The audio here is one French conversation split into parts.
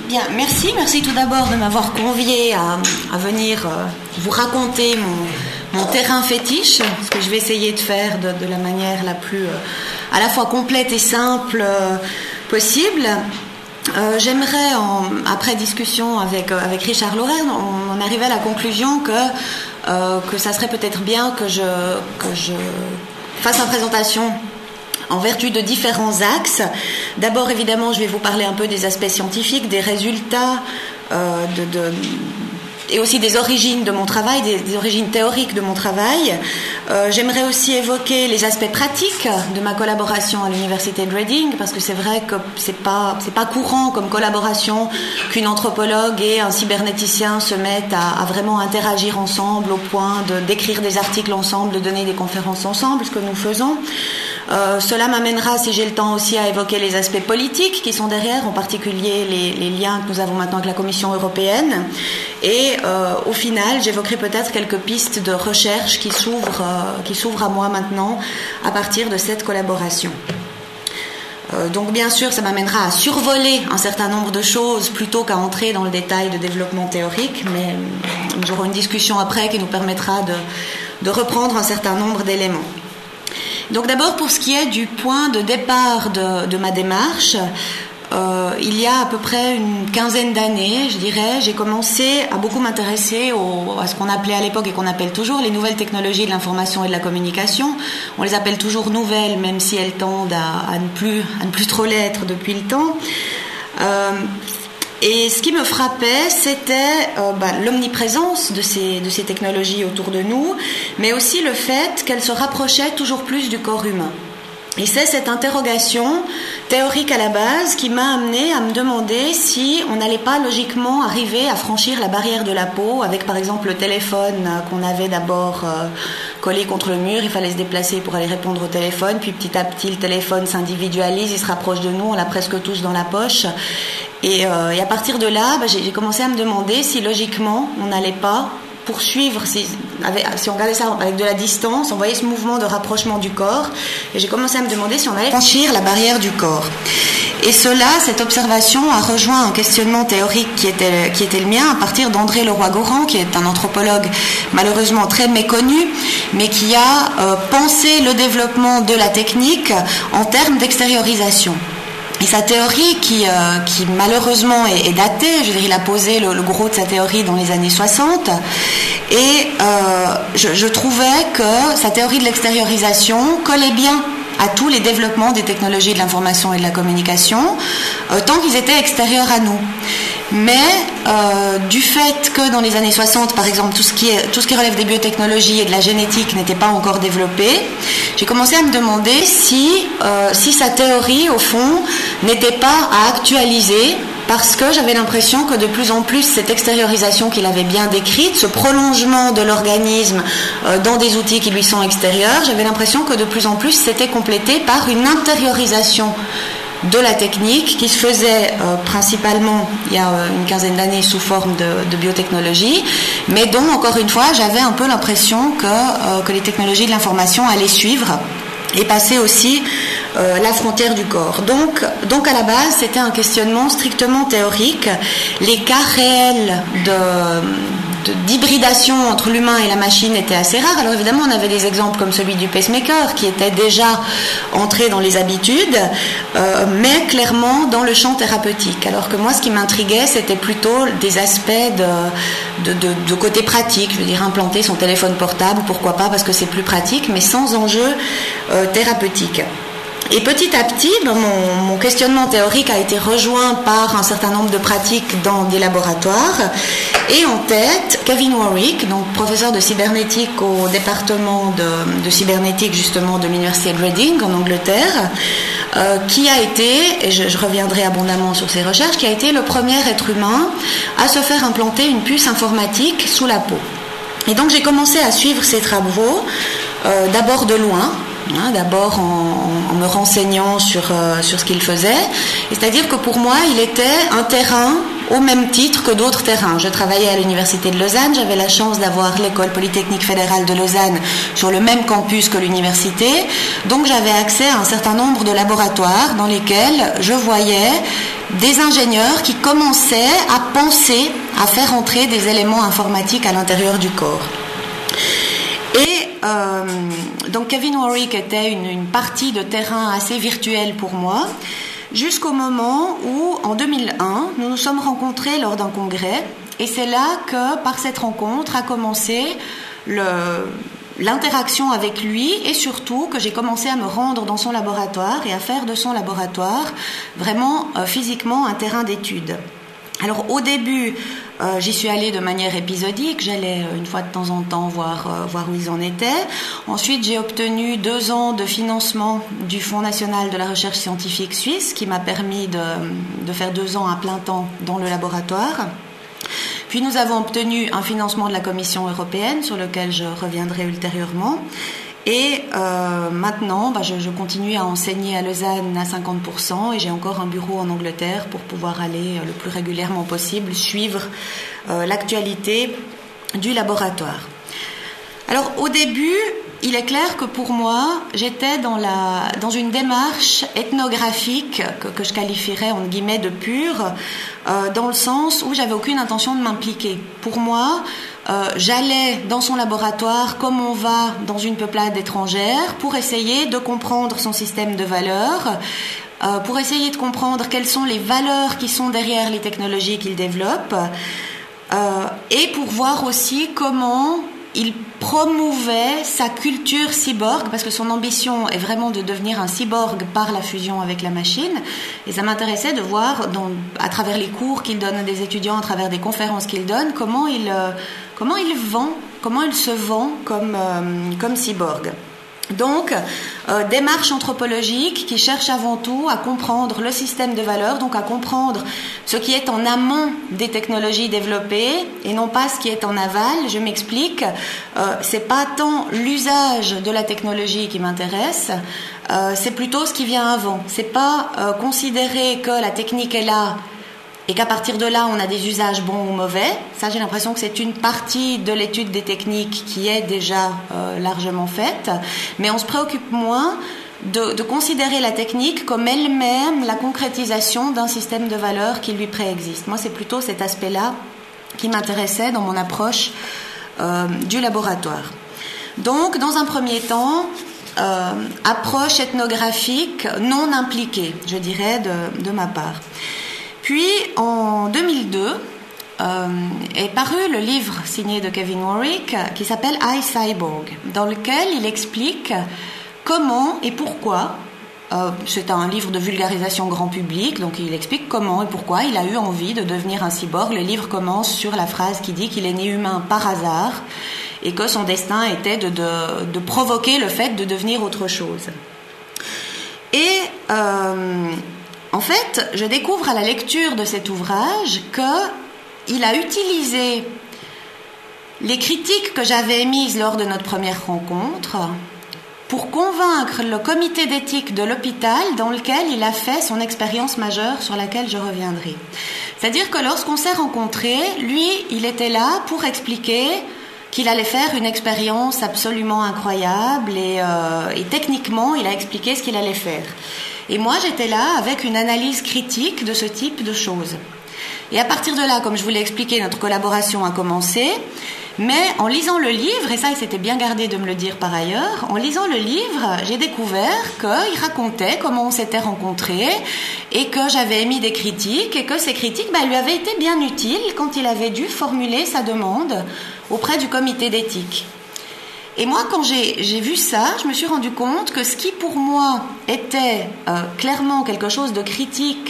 Bien, merci tout d'abord de m'avoir convié à venir vous raconter mon terrain fétiche, ce que je vais essayer de faire de la manière la plus à la fois complète et simple possible. J'aimerais, après discussion avec Richard Laurer, on arrivait à la conclusion que ça serait peut-être bien que je fasse une présentation en vertu de différents axes. D'abord, évidemment, je vais vous parler un peu des aspects scientifiques, des résultats et aussi des origines de mon travail, des origines théoriques de mon travail. J'aimerais aussi évoquer les aspects pratiques de ma collaboration à l'université de Reading, parce que c'est vrai que c'est pas courant comme collaboration qu'une anthropologue et un cybernéticien se mettent à vraiment interagir ensemble au point d'écrire des articles ensemble, de donner des conférences ensemble, ce que nous faisons. Cela m'amènera, si j'ai le temps aussi, à évoquer les aspects politiques qui sont derrière, en particulier les liens que nous avons maintenant avec la Commission européenne. Et au final, j'évoquerai peut-être quelques pistes de recherche qui s'ouvrent à moi maintenant à partir de cette collaboration. Donc bien sûr, ça m'amènera à survoler un certain nombre de choses plutôt qu'à entrer dans le détail de développement théorique, mais nous aurons une discussion après qui nous permettra de reprendre un certain nombre d'éléments. Donc d'abord, pour ce qui est du point de départ de ma démarche, il y a à peu près une quinzaine d'années, je dirais, j'ai commencé à beaucoup m'intéresser à ce qu'on appelait à l'époque et qu'on appelle toujours les nouvelles technologies de l'information et de la communication. On les appelle toujours nouvelles, même si elles tendent à ne plus trop l'être depuis le temps. Et ce qui me frappait, c'était l'omniprésence de ces technologies autour de nous, mais aussi le fait qu'elles se rapprochaient toujours plus du corps humain. Et c'est cette interrogation théorique à la base qui m'a amenée à me demander si on n'allait pas logiquement arriver à franchir la barrière de la peau avec par exemple le téléphone qu'on avait d'abord collé contre le mur, il fallait se déplacer pour aller répondre au téléphone, puis petit à petit le téléphone s'individualise, il se rapproche de nous, on l'a presque tous dans la poche. Et à partir de là, j'ai commencé à me demander si logiquement on n'allait pas poursuivre, si on regardait ça avec de la distance, on voyait ce mouvement de rapprochement du corps, et j'ai commencé à me demander si on allait franchir la barrière du corps. Et cette observation a rejoint un questionnement théorique qui était le mien à partir d'André Leroi-Gourhan, qui est un anthropologue malheureusement très méconnu, mais qui a pensé le développement de la technique en termes d'extériorisation. Et sa théorie, qui malheureusement est datée, je veux dire, il a posé le gros de sa théorie dans les années 60, et je trouvais que sa théorie de l'extériorisation collait bien à tous les développements des technologies de l'information et de la communication, tant qu'ils étaient extérieurs à nous. Mais du fait que dans les années 60, par exemple, tout ce qui relève des biotechnologies et de la génétique n'était pas encore développé, j'ai commencé à me demander si sa théorie, au fond, n'était pas à actualiser, parce que j'avais l'impression que de plus en plus cette extériorisation qu'il avait bien décrite, ce prolongement de l'organisme dans des outils qui lui sont extérieurs, j'avais l'impression que de plus en plus c'était complété par une intériorisation de la technique qui se faisait principalement il y a une quinzaine d'années sous forme de biotechnologie, mais dont encore une fois j'avais un peu l'impression que les technologies de l'information allaient suivre et passer aussi la frontière du corps. Donc à la base c'était un questionnement strictement théorique. Les cas réels d'hybridation entre l'humain et la machine était assez rare. Alors évidemment on avait des exemples comme celui du pacemaker qui était déjà entré dans les habitudes, mais clairement dans le champ thérapeutique. Alors que moi ce qui m'intriguait c'était plutôt des aspects de côté pratique, je veux dire implanter son téléphone portable, pourquoi pas, parce que c'est plus pratique, mais sans enjeu thérapeutique. Et petit à petit, mon questionnement théorique a été rejoint par un certain nombre de pratiques dans des laboratoires. Et en tête, Kevin Warwick, donc professeur de cybernétique au département de cybernétique justement de l'université de Reading en Angleterre, qui a été, et je reviendrai abondamment sur ses recherches, qui a été le premier être humain à se faire implanter une puce informatique sous la peau. Et donc j'ai commencé à suivre ses travaux, d'abord de loin, d'abord en me renseignant sur ce qu'il faisait. C'est-à-dire que pour moi, il était un terrain au même titre que d'autres terrains. Je travaillais à l'université de Lausanne, j'avais la chance d'avoir l'école polytechnique fédérale de Lausanne sur le même campus que l'université, donc j'avais accès à un certain nombre de laboratoires dans lesquels je voyais des ingénieurs qui commençaient à penser à faire entrer des éléments informatiques à l'intérieur du corps. Et donc Kevin Warwick était une partie de terrain assez virtuelle pour moi, jusqu'au moment où, en 2001, nous nous sommes rencontrés lors d'un congrès, et c'est là que, par cette rencontre, a commencé l'interaction avec lui, et surtout que j'ai commencé à me rendre dans son laboratoire et à faire de son laboratoire vraiment physiquement un terrain d'étude. Alors au début, j'y suis allée de manière épisodique, j'allais une fois de temps en temps voir où ils en étaient. Ensuite, j'ai obtenu 2 ans de financement du Fonds national de la recherche scientifique suisse, qui m'a permis de faire 2 ans à plein temps dans le laboratoire. Puis nous avons obtenu un financement de la Commission européenne, sur lequel je reviendrai ultérieurement. Et maintenant, je continue à enseigner à Lausanne à 50%, et j'ai encore un bureau en Angleterre pour pouvoir aller le plus régulièrement possible suivre l'actualité du laboratoire. Alors au début, il est clair que pour moi, j'étais dans une démarche ethnographique que je qualifierais entre guillemets de pure, dans le sens où j'avais aucune intention de m'impliquer. Pour moi, j'allais dans son laboratoire comme on va dans une peuplade étrangère pour essayer de comprendre son système de valeurs, pour essayer de comprendre quelles sont les valeurs qui sont derrière les technologies qu'il développe, et pour voir aussi comment il promouvait sa culture cyborg, parce que son ambition est vraiment de devenir un cyborg par la fusion avec la machine. Et ça m'intéressait de voir, à travers les cours qu'il donne à des étudiants, à travers des conférences qu'il donne, comment il se vend comme cyborg. Donc, démarche anthropologique qui cherche avant tout à comprendre le système de valeurs, donc à comprendre ce qui est en amont des technologies développées et non pas ce qui est en aval. Je m'explique, c'est pas tant l'usage de la technologie qui m'intéresse, c'est plutôt ce qui vient avant. C'est pas considérer que la technique est là et qu'à partir de là, on a des usages bons ou mauvais. Ça, j'ai l'impression que c'est une partie de l'étude des techniques qui est déjà largement faite. Mais on se préoccupe moins de considérer la technique comme elle-même la concrétisation d'un système de valeurs qui lui préexiste. Moi, c'est plutôt cet aspect-là qui m'intéressait dans mon approche du laboratoire. Donc, dans un premier temps, approche ethnographique non impliquée, je dirais, de ma part. Puis, en 2002, est paru le livre signé de Kevin Warwick qui s'appelle iCyborg, dans lequel il explique comment et pourquoi, c'est un livre de vulgarisation grand public, donc il explique comment et pourquoi il a eu envie de devenir un cyborg. Le livre commence sur la phrase qui dit qu'il est né humain par hasard et que son destin était de provoquer le fait de devenir autre chose. Et en fait, je découvre à la lecture de cet ouvrage qu'il a utilisé les critiques que j'avais émises lors de notre première rencontre pour convaincre le comité d'éthique de l'hôpital dans lequel il a fait son expérience majeure sur laquelle je reviendrai. C'est-à-dire que lorsqu'on s'est rencontrés, lui, il était là pour expliquer qu'il allait faire une expérience absolument incroyable et techniquement, il a expliqué ce qu'il allait faire. Et moi, j'étais là avec une analyse critique de ce type de choses. Et à partir de là, comme je vous l'ai expliqué, notre collaboration a commencé. Mais en lisant le livre, et ça, il s'était bien gardé de me le dire par ailleurs, en lisant le livre, j'ai découvert qu'il racontait comment on s'était rencontrés et que j'avais émis des critiques et que ces critiques lui avaient été bien utiles quand il avait dû formuler sa demande auprès du comité d'éthique. Et moi, quand j'ai vu ça, je me suis rendu compte que ce qui, pour moi, était clairement quelque chose de critique,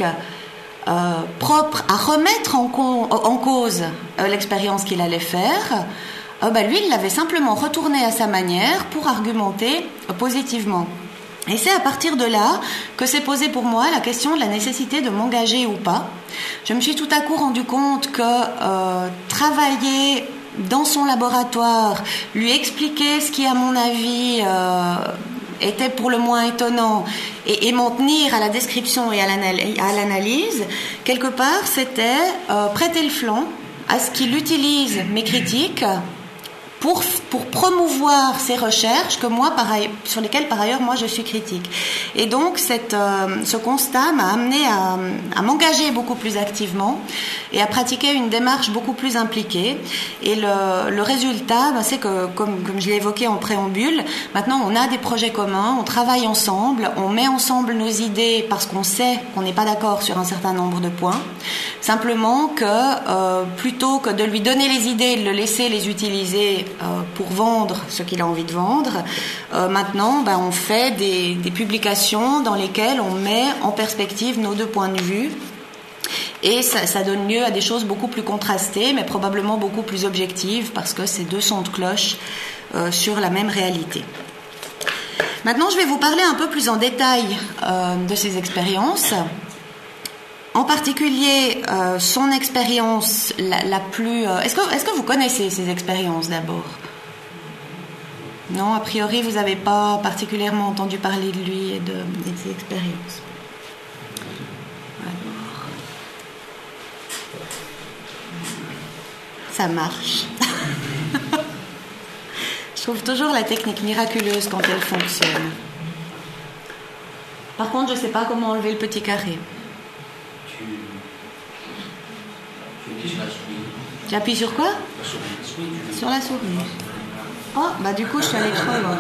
propre à remettre en cause l'expérience qu'il allait faire, lui, il l'avait simplement retourné à sa manière pour argumenter positivement. Et c'est à partir de là que s'est posée pour moi la question de la nécessité de m'engager ou pas. Je me suis tout à coup rendu compte que travailler dans son laboratoire, lui expliquer ce qui, à mon avis, était pour le moins étonnant, et m'en tenir à la description et à l'analyse, quelque part, c'était prêter le flanc à ce qu'il utilise mes critiques pour promouvoir ces recherches sur lesquelles par ailleurs moi je suis critique. Et donc ce constat m'a amené à m'engager beaucoup plus activement et à pratiquer une démarche beaucoup plus impliquée. Et le résultat, c'est que comme je l'ai évoqué en préambule, maintenant on a des projets communs, on travaille ensemble, on met ensemble nos idées parce qu'on sait qu'on n'est pas d'accord sur un certain nombre de points. Simplement que plutôt que de lui donner les idées et de le laisser les utiliser pour vendre ce qu'il a envie de vendre, maintenant on fait des publications dans lesquelles on met en perspective nos deux points de vue et ça donne lieu à des choses beaucoup plus contrastées mais probablement beaucoup plus objectives parce que c'est deux sons de cloche sur la même réalité. Maintenant je vais vous parler un peu plus en détail de ces expériences. En particulier, son expérience la plus... Est-ce que vous connaissez ces expériences d'abord ? Non, a priori, vous n'avez pas particulièrement entendu parler de lui et de ses expériences. Alors... Ça marche. Je trouve toujours la technique miraculeuse quand elle fonctionne. Par contre, je ne sais pas comment enlever le petit carré. Tu appuies sur quoi ? Sur la souris. Oh, du coup, je suis allée trop loin.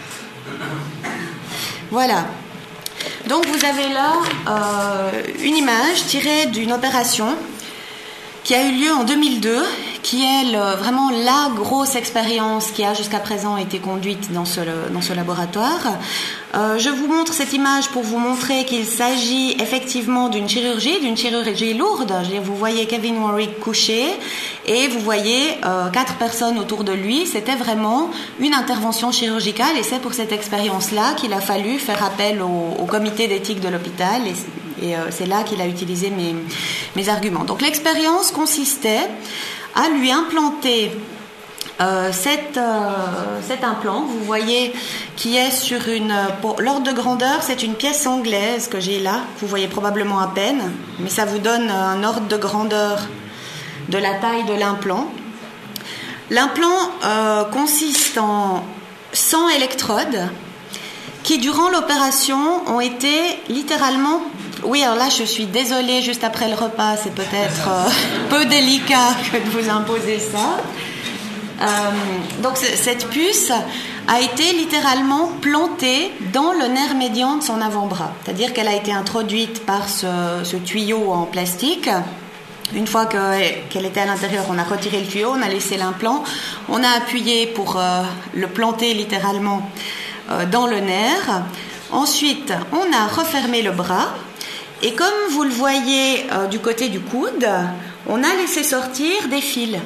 Voilà. Donc, vous avez là une image tirée d'une opération qui a eu lieu en 2002, qui est vraiment la grosse expérience qui a jusqu'à présent été conduite dans ce laboratoire. Je vous montre cette image pour vous montrer qu'il s'agit effectivement d'une chirurgie lourde. Vous voyez Kevin Warwick couché et vous voyez 4 personnes autour de lui. C'était vraiment une intervention chirurgicale et c'est pour cette expérience-là qu'il a fallu faire appel au comité d'éthique de l'hôpital et c'est là qu'il a utilisé mes arguments. Donc l'expérience consistait à lui implanter cet implant, vous voyez, qui est sur pour l'ordre de grandeur, c'est une pièce anglaise que j'ai là, vous voyez probablement à peine, mais ça vous donne un ordre de grandeur de la taille de l'implant. L'implant consiste en 100 électrodes qui, durant l'opération, ont été littéralement... Oui, alors là, je suis désolée, juste après le repas, c'est peut-être peu délicat que de vous imposer ça. Donc cette puce a été littéralement plantée dans le nerf médian de son avant-bras. C'est-à-dire qu'elle a été introduite par ce tuyau en plastique. Une fois qu'elle était à l'intérieur, on a retiré le tuyau, on a laissé l'implant, on a appuyé pour le planter littéralement dans le nerf. Ensuite, on a refermé le bras. Et comme vous le voyez du côté du coude, on a laissé sortir des fils.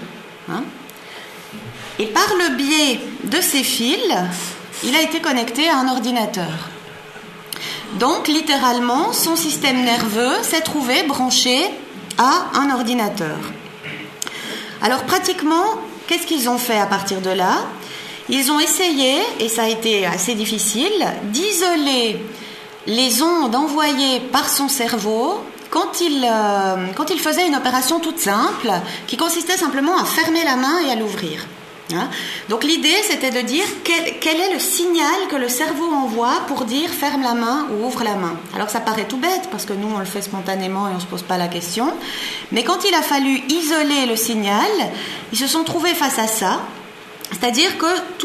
Et par le biais de ces fils, il a été connecté à un ordinateur. Donc, littéralement, son système nerveux s'est trouvé branché à un ordinateur. Alors, pratiquement, qu'est-ce qu'ils ont fait à partir de là ? Ils ont essayé, et ça a été assez difficile, d'isoler les ondes envoyées par son cerveau quand il faisait une opération toute simple qui consistait simplement à fermer la main et à l'ouvrir. Donc l'idée c'était de dire quel est le signal que le cerveau envoie pour dire ferme la main ou ouvre la main. Alors ça paraît tout bête parce que nous on le fait spontanément et on ne se pose pas la question, mais quand il a fallu isoler le signal, ils se sont trouvés face à ça, c'est-à-dire que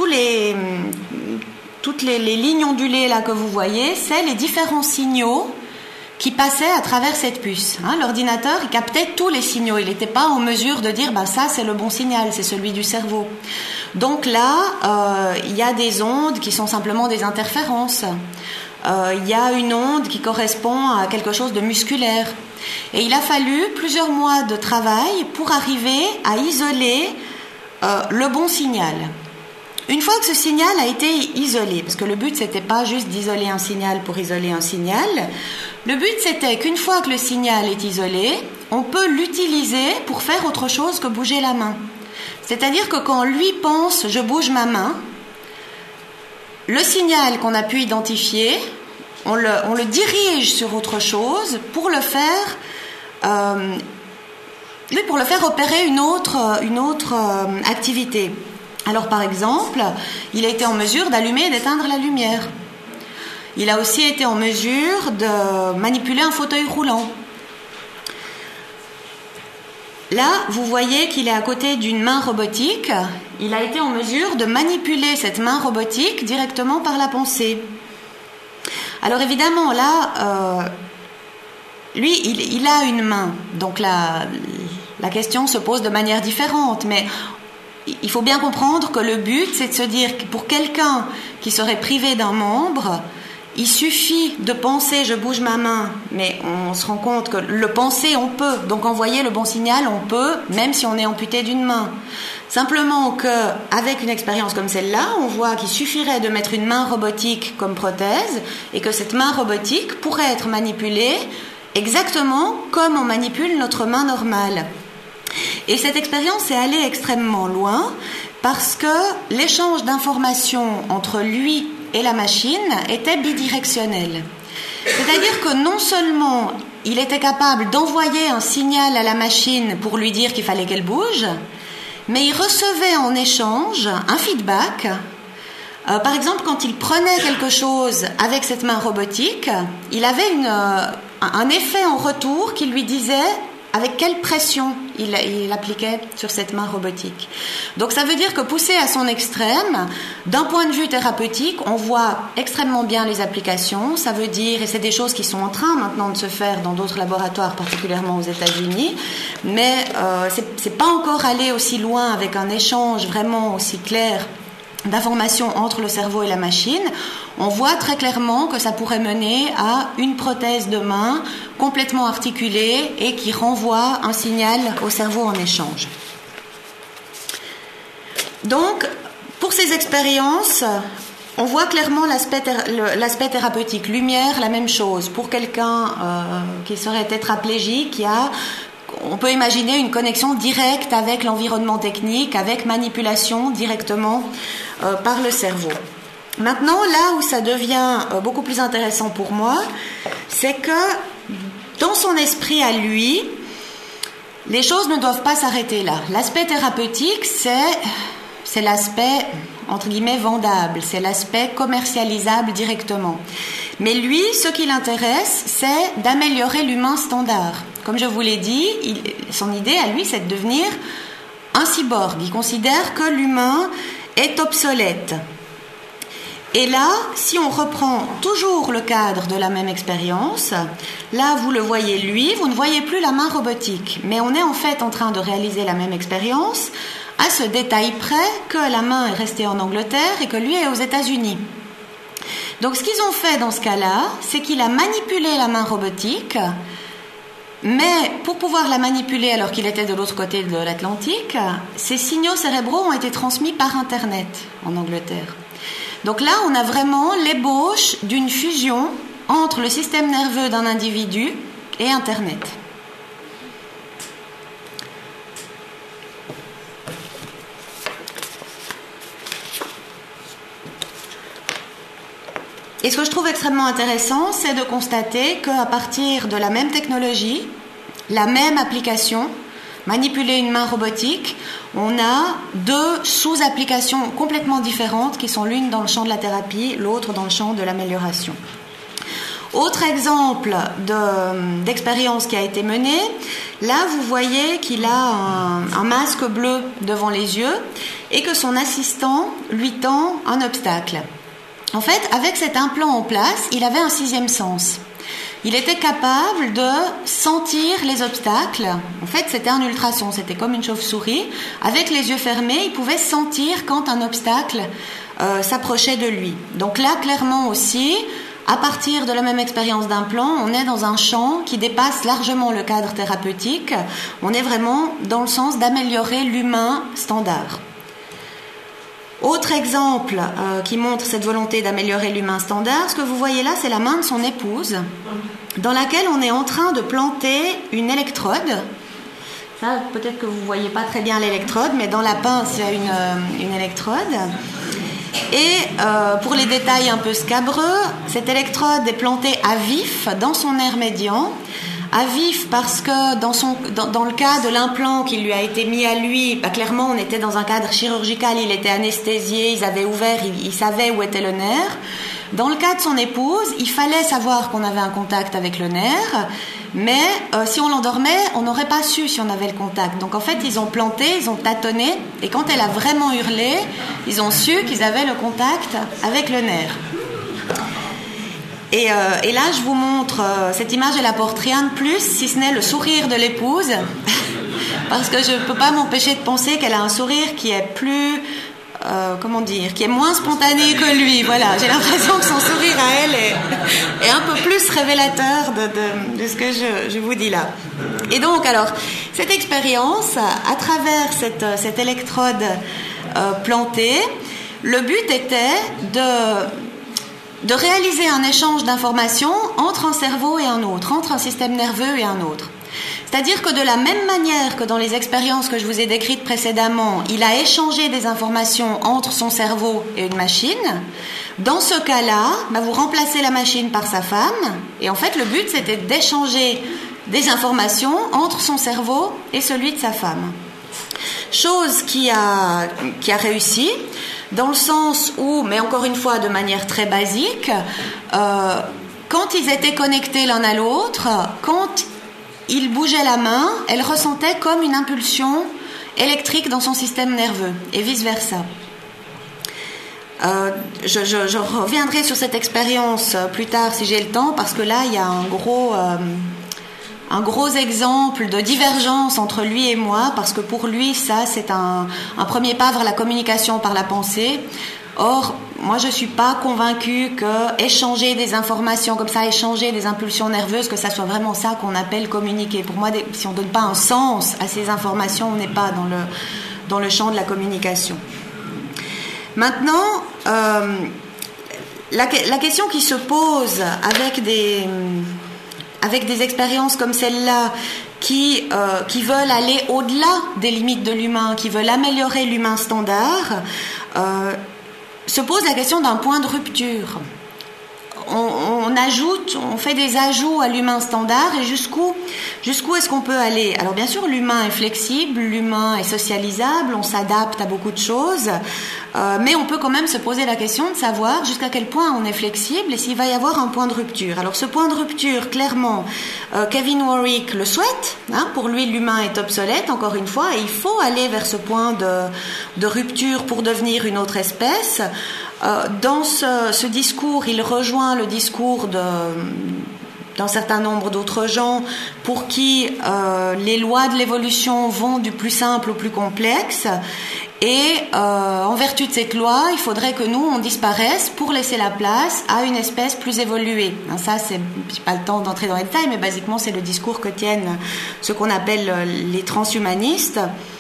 toutes les lignes ondulées là que vous voyez, c'est les différents signaux qui passaient à travers cette puce. L'ordinateur, il captait tous les signaux. Il n'était pas en mesure de dire ça c'est le bon signal, c'est celui du cerveau. Donc là, il y a des ondes qui sont simplement des interférences. Il y a une onde qui correspond à quelque chose de musculaire. Et il a fallu plusieurs mois de travail pour arriver à isoler le bon signal. Une fois que ce signal a été isolé, parce que le but c'était pas juste d'isoler un signal pour isoler un signal, le but c'était qu'une fois que le signal est isolé, on peut l'utiliser pour faire autre chose que bouger la main. C'est-à-dire que quand lui pense « je bouge ma main », le signal qu'on a pu identifier, on le dirige sur autre chose pour le faire opérer une autre activité. Alors par exemple, il a été en mesure d'allumer et d'éteindre la lumière. Il a aussi été en mesure de manipuler un fauteuil roulant. Là, vous voyez qu'il est à côté d'une main robotique. Il a été en mesure de manipuler cette main robotique directement par la pensée. Alors évidemment, là, lui, il a une main. Donc la question se pose de manière différente. Mais il faut bien comprendre que le but, c'est de se dire que pour quelqu'un qui serait privé d'un membre, il suffit de penser, je bouge ma main, mais on se rend compte que le penser, on peut. Donc envoyer le bon signal, on peut, même si on est amputé d'une main. Simplement qu'avec une expérience comme celle-là, on voit qu'il suffirait de mettre une main robotique comme prothèse et que cette main robotique pourrait être manipulée exactement comme on manipule notre main normale. Et cette expérience est allée extrêmement loin parce que l'échange d'informations entre lui et la machine était bidirectionnel. C'est-à-dire que non seulement il était capable d'envoyer un signal à la machine pour lui dire qu'il fallait qu'elle bouge, mais il recevait en échange un feedback. Par exemple, quand il prenait quelque chose avec cette main robotique, il avait un effet en retour qui lui disait avec quelle pression il appliquait sur cette main robotique. Donc ça veut dire que poussé à son extrême, d'un point de vue thérapeutique, on voit extrêmement bien les applications. Ça veut dire, et c'est des choses qui sont en train maintenant de se faire dans d'autres laboratoires, particulièrement aux États-Unis, mais c'est pas encore allé aussi loin avec un échange vraiment aussi clair d'informations entre le cerveau et la machine. On voit très clairement que ça pourrait mener à une prothèse de main complètement articulée et qui renvoie un signal au cerveau en échange. Donc, pour ces expériences, on voit clairement l'aspect thérapeutique. Lumière, la même chose. Pour quelqu'un qui serait tétraplégique, on peut imaginer une connexion directe avec l'environnement technique, avec manipulation directement par le cerveau. Maintenant, là où ça devient beaucoup plus intéressant pour moi, c'est que dans son esprit à lui, les choses ne doivent pas s'arrêter là. L'aspect thérapeutique, c'est l'aspect, entre guillemets, vendable, c'est l'aspect commercialisable directement. Mais lui, ce qui l'intéresse, c'est d'améliorer l'humain standard. Comme je vous l'ai dit, son idée à lui, c'est de devenir un cyborg. Il considère que l'humain est obsolète. Et là, si on reprend toujours le cadre de la même expérience, là, vous le voyez lui, vous ne voyez plus la main robotique. Mais on est en fait en train de réaliser la même expérience à ce détail près que la main est restée en Angleterre et que lui est aux États-Unis. Donc ce qu'ils ont fait dans ce cas-là, c'est qu'il a manipulé la main robotique, mais pour pouvoir la manipuler alors qu'il était de l'autre côté de l'Atlantique, ces signaux cérébraux ont été transmis par Internet en Angleterre. Donc là, on a vraiment l'ébauche d'une fusion entre le système nerveux d'un individu et Internet. Et ce que je trouve extrêmement intéressant, c'est de constater qu'à partir de la même technologie, la même application, manipuler une main robotique, on a deux sous-applications complètement différentes qui sont l'une dans le champ de la thérapie, l'autre dans le champ de l'amélioration. Autre exemple d'expérience qui a été menée, là vous voyez qu'il a un masque bleu devant les yeux et que son assistant lui tend un obstacle. En fait, avec cet implant en place, il avait un sixième sens. Il était capable de sentir les obstacles. En fait, c'était un ultrason, c'était comme une chauve-souris. Avec les yeux fermés, il pouvait sentir quand un obstacle s'approchait de lui. Donc là, clairement aussi, à partir de la même expérience d'implant, on est dans un champ qui dépasse largement le cadre thérapeutique. On est vraiment dans le sens d'améliorer l'humain standard. Autre exemple qui montre cette volonté d'améliorer l'humain standard, ce que vous voyez là, c'est la main de son épouse, dans laquelle on est en train de planter une électrode. Ça, peut-être que vous ne voyez pas très bien l'électrode, mais dans la pince, il y a une électrode. Et pour les détails un peu scabreux, cette électrode est plantée à vif dans son nerf médian, à vif parce que dans le cas de l'implant qui lui a été mis à lui, clairement on était dans un cadre chirurgical, il était anesthésié, ils avaient ouvert, ils savaient où était le nerf. Dans le cas de son épouse, il fallait savoir qu'on avait un contact avec le nerf, mais si on l'endormait, on n'aurait pas su si on avait le contact. Donc en fait, ils ont planté, ils ont tâtonné, et quand elle a vraiment hurlé, ils ont su qu'ils avaient le contact avec le nerf. Et là, je vous montre, cette image, elle apporte rien de plus, si ce n'est le sourire de l'épouse, parce que je ne peux pas m'empêcher de penser qu'elle a un sourire qui est plus... qui est moins spontané que lui. Voilà, j'ai l'impression que son sourire à elle est un peu plus révélateur de ce que je vous dis là. Et donc, alors, cette expérience, à travers cette électrode plantée, le but était de réaliser un échange d'informations entre un cerveau et un autre, entre un système nerveux et un autre. C'est-à-dire que de la même manière que dans les expériences que je vous ai décrites précédemment, il a échangé des informations entre son cerveau et une machine, dans ce cas-là, vous remplacez la machine par sa femme, et en fait le but c'était d'échanger des informations entre son cerveau et celui de sa femme. Chose qui a réussi, dans le sens où, mais encore une fois de manière très basique, quand ils étaient connectés l'un à l'autre, quand il bougeait la main, elle ressentait comme une impulsion électrique dans son système nerveux, et vice-versa. Je reviendrai sur cette expérience plus tard si j'ai le temps, parce que là, il y a un gros exemple de divergence entre lui et moi, parce que pour lui, ça, c'est un premier pas vers la communication par la pensée. Or, moi, je ne suis pas convaincue que échanger des informations comme ça, échanger des impulsions nerveuses, que ça soit vraiment ça qu'on appelle communiquer. Pour moi, si on ne donne pas un sens à ces informations, on n'est pas dans le champ de la communication. Maintenant, la question qui se pose avec des expériences comme celle-là, qui veulent aller au-delà des limites de l'humain, qui veulent améliorer l'humain standard, se pose la question d'un point de rupture. On fait des ajouts à l'humain standard, et jusqu'où est-ce qu'on peut aller? Alors bien sûr, l'humain est flexible, l'humain est socialisable, on s'adapte à beaucoup de choses, mais on peut quand même se poser la question de savoir jusqu'à quel point on est flexible et s'il va y avoir un point de rupture. Alors ce point de rupture, clairement, Kevin Warwick le souhaite, pour lui l'humain est obsolète, encore une fois, et il faut aller vers ce point de rupture pour devenir une autre espèce. Dans ce discours, il rejoint le discours d'un certain nombre d'autres gens pour qui les lois de l'évolution vont du plus simple au plus complexe, et en vertu de cette loi, il faudrait que nous, on disparaisse pour laisser la place à une espèce plus évoluée. Ça, j'ai pas le temps d'entrer dans les détails, mais basiquement, c'est le discours que tiennent ce qu'on appelle les transhumanistes.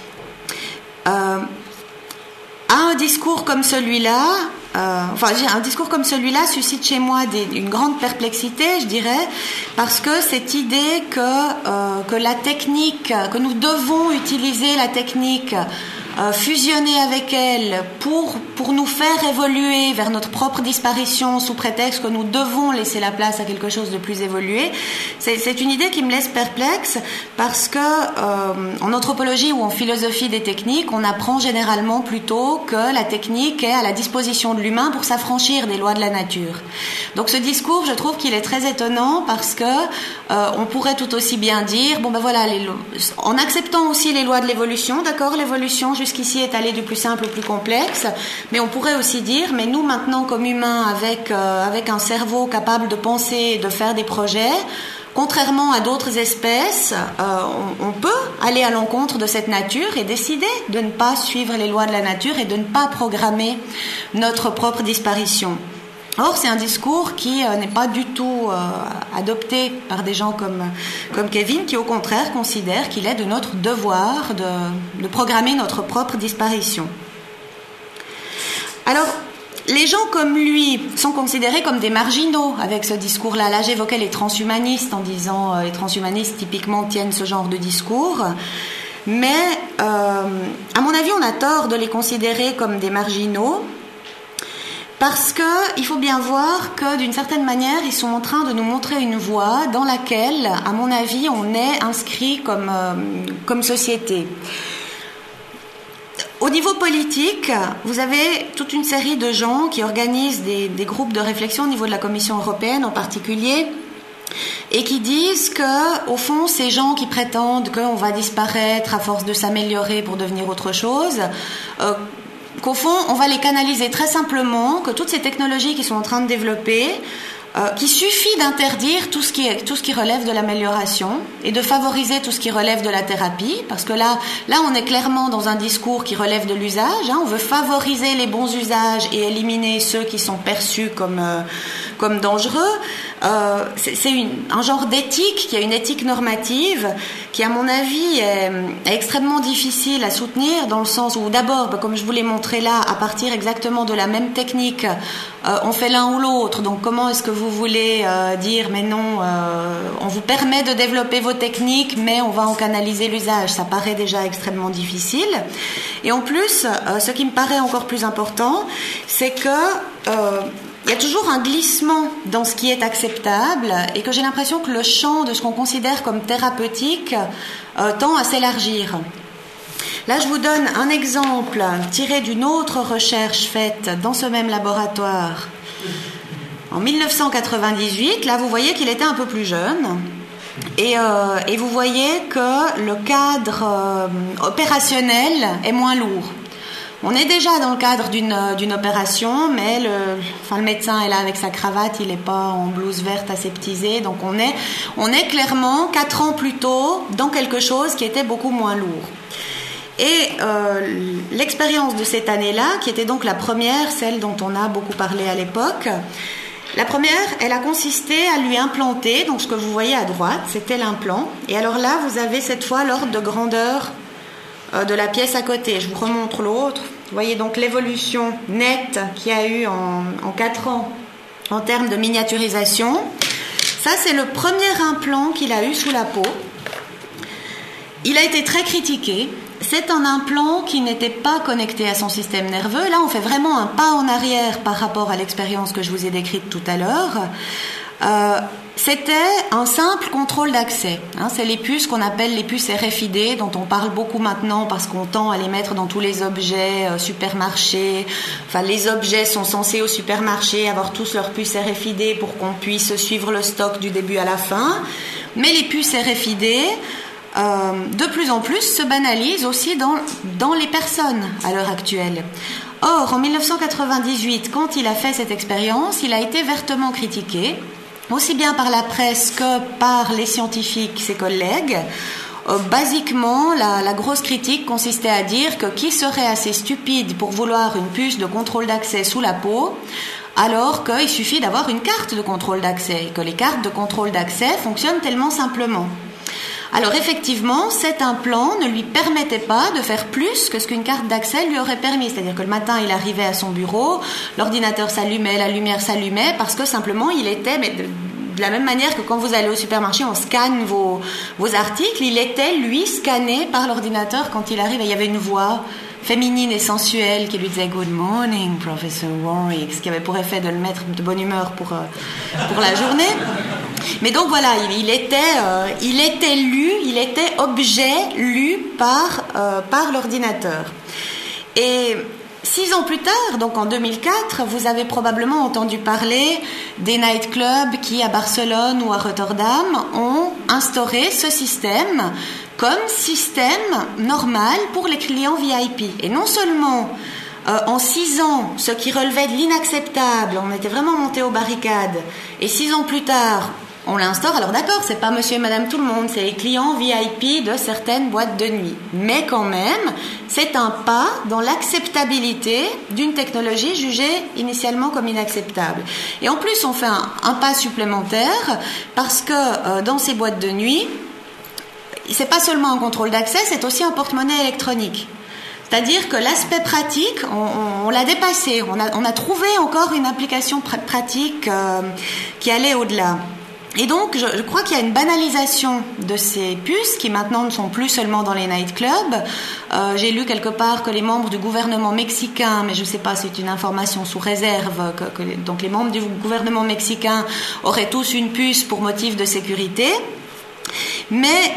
Un discours comme celui-là, un discours comme celui-là suscite chez moi une grande perplexité, je dirais, parce que cette idée que la technique, que nous devons utiliser la technique, fusionner avec elle pour nous faire évoluer vers notre propre disparition sous prétexte que nous devons laisser la place à quelque chose de plus évolué, c'est une idée qui me laisse perplexe, parce que en anthropologie ou en philosophie des techniques, on apprend généralement plutôt que la technique est à la disposition de l'humain pour s'affranchir des lois de la nature. Donc ce discours, je trouve qu'il est très étonnant, parce que on pourrait tout aussi bien dire, en acceptant aussi les lois de l'évolution, d'accord, l'évolution jusqu'ici est allée du plus simple au plus complexe, mais on pourrait aussi dire, mais nous maintenant comme humains avec un cerveau capable de penser et de faire des projets, contrairement à d'autres espèces, on peut aller à l'encontre de cette nature et décider de ne pas suivre les lois de la nature et de ne pas programmer notre propre disparition. Or, c'est un discours qui n'est pas du tout adopté par des gens comme Kevin, qui au contraire considèrent qu'il est de notre devoir de programmer notre propre disparition. Alors, les gens comme lui sont considérés comme des marginaux avec ce discours-là. Là, j'évoquais les transhumanistes en disant les transhumanistes typiquement tiennent ce genre de discours. Mais, à mon avis, on a tort de les considérer comme des marginaux, Parce que il faut bien voir que d'une certaine manière, ils sont en train de nous montrer une voie dans laquelle, à mon avis, on est inscrit comme société. Au niveau politique, vous avez toute une série de gens qui organisent des groupes de réflexion au niveau de la Commission européenne en particulier, et qui disent que, au fond, ces gens qui prétendent qu'on va disparaître à force de s'améliorer pour devenir autre chose, qu'au fond, on va les canaliser très simplement, que toutes ces technologies qui sont en train de développer, qu'il suffit d'interdire tout ce qui relève de l'amélioration et de favoriser tout ce qui relève de la thérapie, parce que là on est clairement dans un discours qui relève de l'usage, on veut favoriser les bons usages et éliminer ceux qui sont perçus comme dangereux. C'est un genre d'éthique, qui a une éthique normative qui, à mon avis, est extrêmement difficile à soutenir, dans le sens où, d'abord, comme je vous l'ai montré là, à partir exactement de la même technique, on fait l'un ou l'autre. Donc comment est-ce que vous voulez dire mais non, on vous permet de développer vos techniques, mais on va en canaliser l'usage? Ça paraît déjà extrêmement difficile. Et en plus, ce qui me paraît encore plus important, c'est que il y a toujours un glissement dans ce qui est acceptable, et que j'ai l'impression que le champ de ce qu'on considère comme thérapeutique tend à s'élargir. Là, je vous donne un exemple tiré d'une autre recherche faite dans ce même laboratoire en 1998. Là, vous voyez qu'il était un peu plus jeune. Et vous voyez que le cadre opérationnel est moins lourd. On est déjà dans le cadre d'une opération, mais le médecin est là avec sa cravate, il n'est pas en blouse verte aseptisée, donc on est clairement 4 ans plus tôt dans quelque chose qui était beaucoup moins lourd. Et l'expérience de cette année-là, qui était donc la première, celle dont on a beaucoup parlé à l'époque, la première, elle a consisté à lui implanter, donc ce que vous voyez à droite, c'était l'implant, et alors là, vous avez cette fois l'ordre de grandeur de la pièce à côté. Je vous remontre l'autre. Vous voyez donc l'évolution nette qu'il y a eu en 4 ans en termes de miniaturisation. Ça, c'est le premier implant qu'il a eu sous la peau. Il a été très critiqué. C'est un implant qui n'était pas connecté à son système nerveux. Là, on fait vraiment un pas en arrière par rapport à l'expérience que je vous ai décrite tout à l'heure. C'était un simple contrôle d'accès. C'est les puces qu'on appelle les puces RFID, dont on parle beaucoup maintenant parce qu'on tend à les mettre dans tous les objets supermarchés. Enfin, les objets sont censés au supermarché avoir tous leurs puces RFID pour qu'on puisse suivre le stock du début à la fin. Mais les puces RFID, de plus en plus, se banalisent aussi dans les personnes à l'heure actuelle. Or, en 1998, quand il a fait cette expérience, il a été vertement critiqué, aussi bien par la presse que par les scientifiques, ses collègues. Basiquement, la grosse critique consistait à dire que qui serait assez stupide pour vouloir une puce de contrôle d'accès sous la peau, alors qu'il suffit d'avoir une carte de contrôle d'accès, et que les cartes de contrôle d'accès fonctionnent tellement simplement. Alors effectivement, cet implant ne lui permettait pas de faire plus que ce qu'une carte d'accès lui aurait permis. C'est-à-dire que le matin, il arrivait à son bureau, l'ordinateur s'allumait, la lumière s'allumait, parce que simplement, il était... Mais de la même manière que quand vous allez au supermarché, on scanne vos articles, il était, lui, scanné par l'ordinateur quand il arrive. Et il y avait une voix féminine et sensuelle qui lui disait « Good morning, Professor Warwick », ce qui avait pour effet de le mettre de bonne humeur pour la journée. Mais donc voilà, il était lu, il était objet lu par l'ordinateur. Et 6 ans plus tard, donc en 2004, vous avez probablement entendu parler des nightclubs qui, à Barcelone ou à Rotterdam, ont instauré ce système comme système normal pour les clients VIP. Et non seulement en 6 ans, ce qui relevait de l'inacceptable, on était vraiment monté aux barricades, et 6 ans plus tard, on l'instaure. Alors d'accord, c'est pas monsieur et madame tout le monde, c'est les clients VIP de certaines boîtes de nuit. Mais quand même, c'est un pas dans l'acceptabilité d'une technologie jugée initialement comme inacceptable. Et en plus, on fait un pas supplémentaire parce que dans ces boîtes de nuit, c'est pas seulement un contrôle d'accès, c'est aussi un porte-monnaie électronique. C'est-à-dire que l'aspect pratique, on l'a dépassé. On a trouvé encore une application pratique qui allait au-delà. Et donc, je crois qu'il y a une banalisation de ces puces qui maintenant ne sont plus seulement dans les nightclubs. J'ai lu quelque part que les membres du gouvernement mexicain, mais je ne sais pas, c'est une information sous réserve, donc les membres du gouvernement mexicain auraient tous une puce pour motif de sécurité. Mais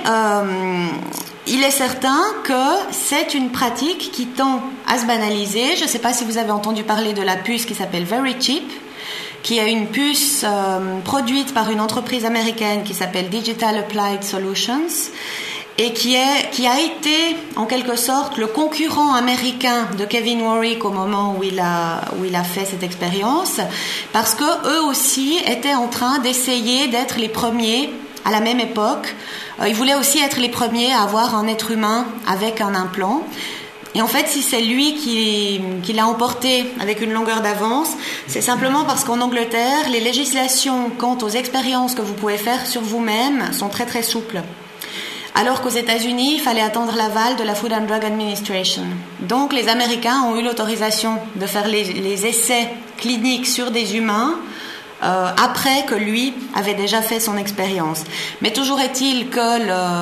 il est certain que c'est une pratique qui tend à se banaliser. Je ne sais pas si vous avez entendu parler de la puce qui s'appelle Very Cheap, qui est une puce produite par une entreprise américaine qui s'appelle Digital Applied Solutions et qui a été en quelque sorte le concurrent américain de Kevin Warwick au moment où il a fait cette expérience, parce que eux aussi étaient en train d'essayer d'être les premiers à la même époque. Ils voulaient aussi être les premiers à avoir un être humain avec un implant. Et en fait, si c'est lui qui l'a emporté avec une longueur d'avance, c'est simplement parce qu'en Angleterre, les législations quant aux expériences que vous pouvez faire sur vous-même sont très très souples. Alors qu'aux États-Unis, il fallait attendre l'aval de la Food and Drug Administration. Donc les Américains ont eu l'autorisation de faire les essais cliniques sur des humains après que lui avait déjà fait son expérience. Mais toujours est-il que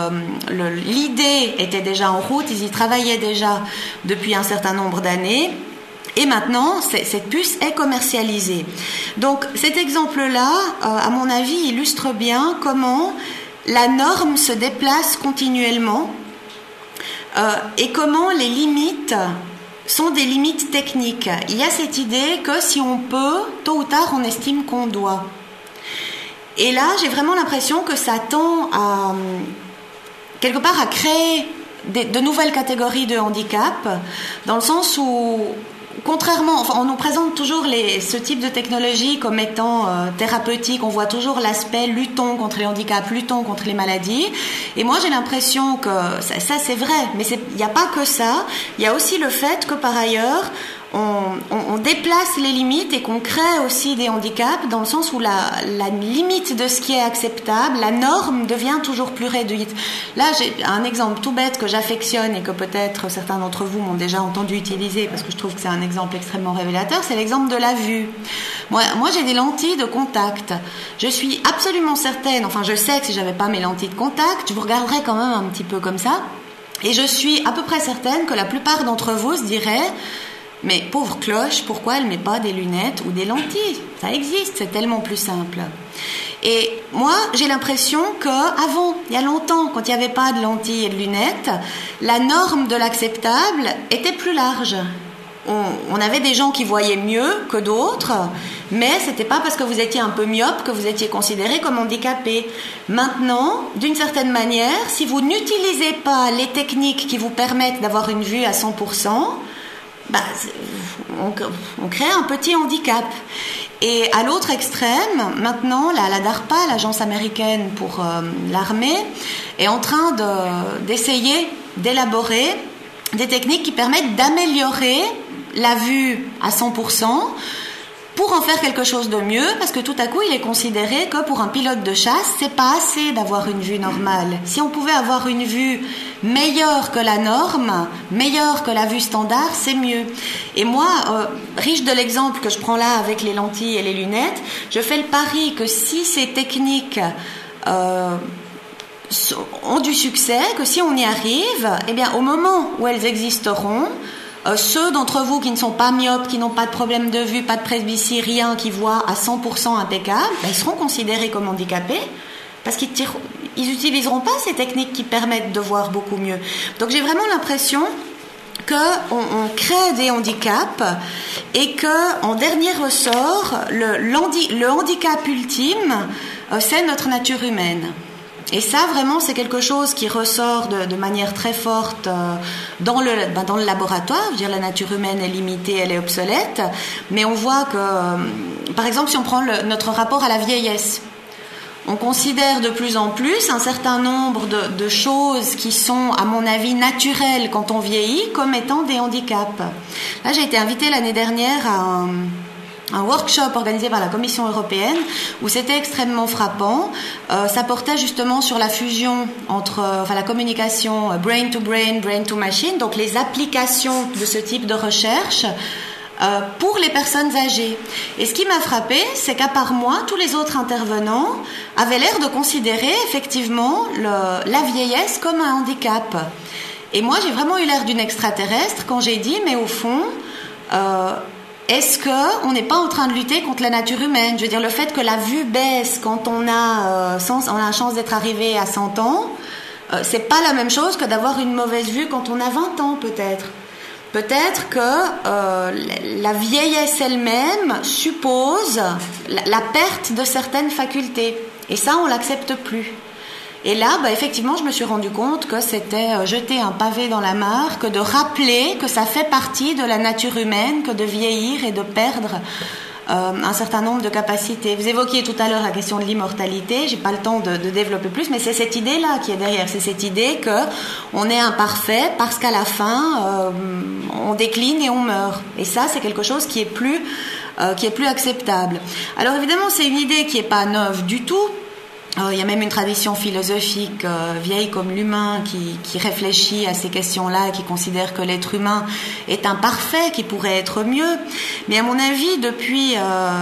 l'idée était déjà en route, ils y travaillaient déjà depuis un certain nombre d'années, et maintenant cette puce est commercialisée. Donc cet exemple-là, à mon avis, illustre bien comment la norme se déplace continuellement et comment les limites sont des limites techniques. Il y a cette idée que si on peut, tôt ou tard, on estime qu'on doit. Et là, j'ai vraiment l'impression que ça tend à, quelque part, à créer de nouvelles catégories de handicap, dans le sens où, contrairement, enfin, on nous présente toujours ce type de technologie comme étant thérapeutique. On voit toujours l'aspect luttons contre les handicaps, luttons contre les maladies. Et moi, j'ai l'impression que ça c'est vrai, mais il n'y a pas que ça. Il y a aussi le fait que par ailleurs, on déplace les limites et qu'on crée aussi des handicaps, dans le sens où la limite de ce qui est acceptable, la norme devient toujours plus réduite. Là, j'ai un exemple tout bête que j'affectionne et que peut-être certains d'entre vous m'ont déjà entendu utiliser parce que je trouve que c'est un exemple extrêmement révélateur, c'est l'exemple de la vue. Moi j'ai des lentilles de contact. Je suis absolument certaine, enfin je sais que si j'avais pas mes lentilles de contact, je vous regarderais quand même un petit peu comme ça. Et je suis à peu près certaine que la plupart d'entre vous se diraient: mais pauvre cloche, pourquoi elle met pas des lunettes ou des lentilles? Ça existe, c'est tellement plus simple. Et moi, j'ai l'impression qu'avant, il y a longtemps, quand il n'y avait pas de lentilles et de lunettes, la norme de l'acceptable était plus large. On avait des gens qui voyaient mieux que d'autres, mais c'était pas parce que vous étiez un peu myope que vous étiez considéré comme handicapé. Maintenant, d'une certaine manière, si vous n'utilisez pas les techniques qui vous permettent d'avoir une vue à 100%, on crée un petit handicap. Et à l'autre extrême, maintenant, la DARPA, l'agence américaine pour l'armée, est en train d'essayer d'élaborer des techniques qui permettent d'améliorer la vue à 100% pour en faire quelque chose de mieux, parce que tout à coup, il est considéré que pour un pilote de chasse, c'est pas assez d'avoir une vue normale. Si on pouvait avoir une vue meilleure que la norme, meilleure que la vue standard, c'est mieux. Et moi, riche de l'exemple que je prends là avec les lentilles et les lunettes, je fais le pari que si ces techniques ont du succès, que si on y arrive, eh bien, au moment où elles existeront, ceux d'entre vous qui ne sont pas myopes, qui n'ont pas de problème de vue, pas de presbytie, rien, qui voient à 100% impeccable, ils seront considérés comme handicapés parce qu'ils n'utiliseront pas ces techniques qui permettent de voir beaucoup mieux. Donc j'ai vraiment l'impression qu'on crée des handicaps et qu'en dernier ressort, le handicap ultime, c'est notre nature humaine. Et ça, vraiment, c'est quelque chose qui ressort de manière très forte dans le laboratoire. Je veux dire, la nature humaine est limitée, elle est obsolète. Mais on voit que, par exemple, si on prend notre rapport à la vieillesse, on considère de plus en plus un certain nombre de choses qui sont, à mon avis, naturelles quand on vieillit, comme étant des handicaps. Là, j'ai été invitée l'année dernière à un workshop organisé par la Commission européenne où c'était extrêmement frappant. Ça portait justement sur la fusion entre la communication brain to brain, brain to machine, donc les applications de ce type de recherche pour les personnes âgées. Et ce qui m'a frappé, c'est qu'à part moi, tous les autres intervenants avaient l'air de considérer effectivement la vieillesse comme un handicap. Et moi, j'ai vraiment eu l'air d'une extraterrestre quand j'ai dit, mais au fond, est-ce qu'on n'est pas en train de lutter contre la nature humaine? Je veux dire, le fait que la vue baisse quand on a la chance d'être arrivé à 100 ans, c'est pas la même chose que d'avoir une mauvaise vue quand on a 20 ans, peut-être. Peut-être que la vieillesse elle-même suppose la perte de certaines facultés. Et ça, on l'accepte plus. Et là, effectivement, je me suis rendu compte que c'était jeter un pavé dans la mare, que de rappeler que ça fait partie de la nature humaine, que de vieillir et de perdre un certain nombre de capacités. Vous évoquiez tout à l'heure la question de l'immortalité, j'ai pas le temps de développer plus, mais c'est cette idée-là qui est derrière, c'est cette idée que on est imparfait parce qu'à la fin, on décline et on meurt. Et ça, c'est quelque chose qui est plus acceptable. Alors évidemment, c'est une idée qui est pas neuve du tout. Il y a même une tradition philosophique vieille comme l'humain qui réfléchit à ces questions-là et qui considère que l'être humain est imparfait, qui pourrait être mieux. Mais à mon avis, depuis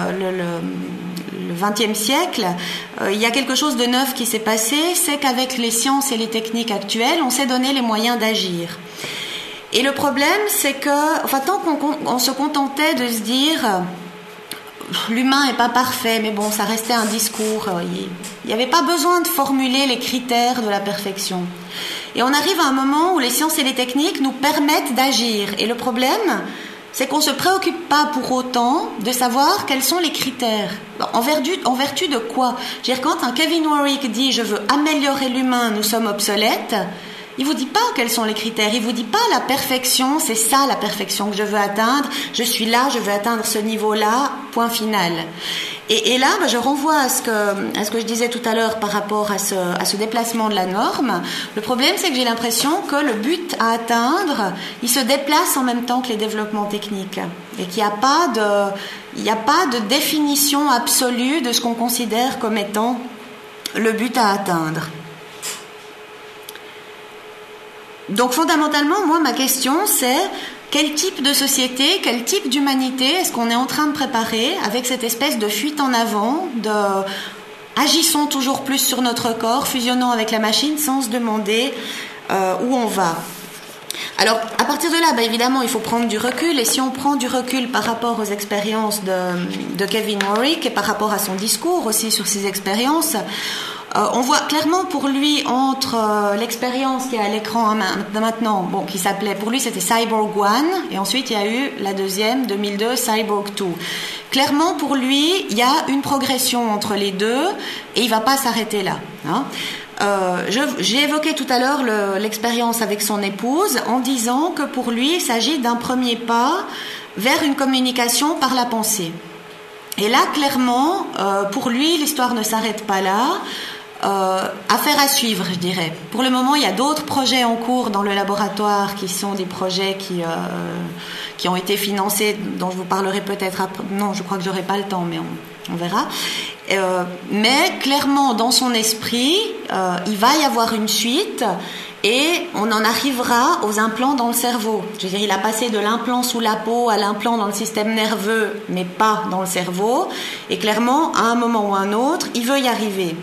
le XXe siècle, il y a quelque chose de neuf qui s'est passé, c'est qu'avec les sciences et les techniques actuelles, on s'est donné les moyens d'agir. Et le problème, c'est que, tant qu'on se contentait de se dire... l'humain n'est pas parfait, mais bon, ça restait un discours. Il n'y avait pas besoin de formuler les critères de la perfection. Et on arrive à un moment où les sciences et les techniques nous permettent d'agir. Et le problème, c'est qu'on ne se préoccupe pas pour autant de savoir quels sont les critères. En vertu de quoi? Je veux dire, quand un Kevin Warwick dit « je veux améliorer l'humain, nous sommes obsolètes », il vous dit pas quels sont les critères, il vous dit pas la perfection, c'est ça la perfection que je veux atteindre, je suis là, je veux atteindre ce niveau-là, point final. Et là, je renvoie à ce que je disais tout à l'heure par rapport à ce déplacement de la norme. Le problème, c'est que j'ai l'impression que le but à atteindre, il se déplace en même temps que les développements techniques. Et qu'il n'y a pas de définition absolue de ce qu'on considère comme étant le but à atteindre. Donc fondamentalement, moi, ma question, c'est quel type de société, quel type d'humanité est-ce qu'on est en train de préparer avec cette espèce de fuite en avant, agissons toujours plus sur notre corps, fusionnons avec la machine sans se demander où on va. Alors, à partir de là, évidemment, il faut prendre du recul, et si on prend du recul par rapport aux expériences de Kevin Warwick et par rapport à son discours aussi sur ses expériences, on voit clairement pour lui entre l'expérience qui est à l'écran maintenant, qui s'appelait, pour lui c'était Cyborg 1, et ensuite il y a eu la deuxième, 2002, Cyborg 2. Clairement pour lui, il y a une progression entre les deux, et il ne va pas s'arrêter là. J'ai évoqué tout à l'heure l'expérience avec son épouse en disant que pour lui, il s'agit d'un premier pas vers une communication par la pensée. Et là, clairement, pour lui, l'histoire ne s'arrête pas là. Affaire à suivre, je dirais. Pour le moment, il y a d'autres projets en cours dans le laboratoire qui sont des projets qui ont été financés, dont je vous parlerai peut-être après. Non, je crois que j'aurai pas le temps, mais on verra. Mais clairement, dans son esprit, il va y avoir une suite et on en arrivera aux implants dans le cerveau. Je veux dire, il a passé de l'implant sous la peau à l'implant dans le système nerveux, mais pas dans le cerveau. Et clairement, à un moment ou à un autre, il veut y arriver.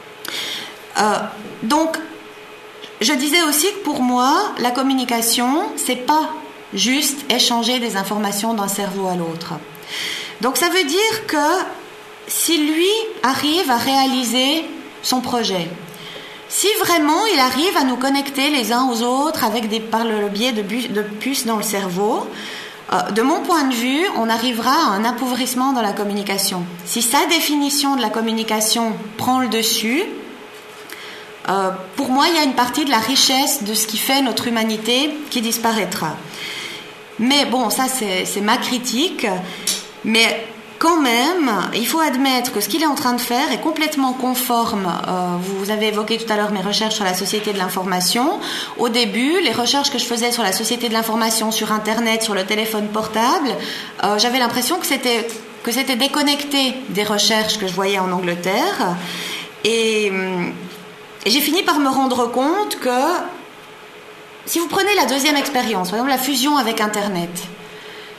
Donc, je disais aussi que pour moi, la communication, c'est pas juste échanger des informations d'un cerveau à l'autre. Donc, ça veut dire que si lui arrive à réaliser son projet, si vraiment il arrive à nous connecter les uns aux autres par le biais de puces dans le cerveau, de mon point de vue, on arrivera à un appauvrissement dans la communication. Si sa définition de la communication prend le dessus, pour moi, il y a une partie de la richesse de ce qui fait notre humanité qui disparaîtra. Mais bon, ça c'est ma critique, mais quand même, il faut admettre que ce qu'il est en train de faire est complètement conforme. Vous avez évoqué tout à l'heure mes recherches sur la société de l'information. Au début, les recherches que je faisais sur la société de l'information, sur Internet, sur le téléphone portable, j'avais l'impression que c'était déconnecté des recherches que je voyais en Angleterre. Et j'ai fini par me rendre compte que si vous prenez la deuxième expérience, par exemple la fusion avec Internet,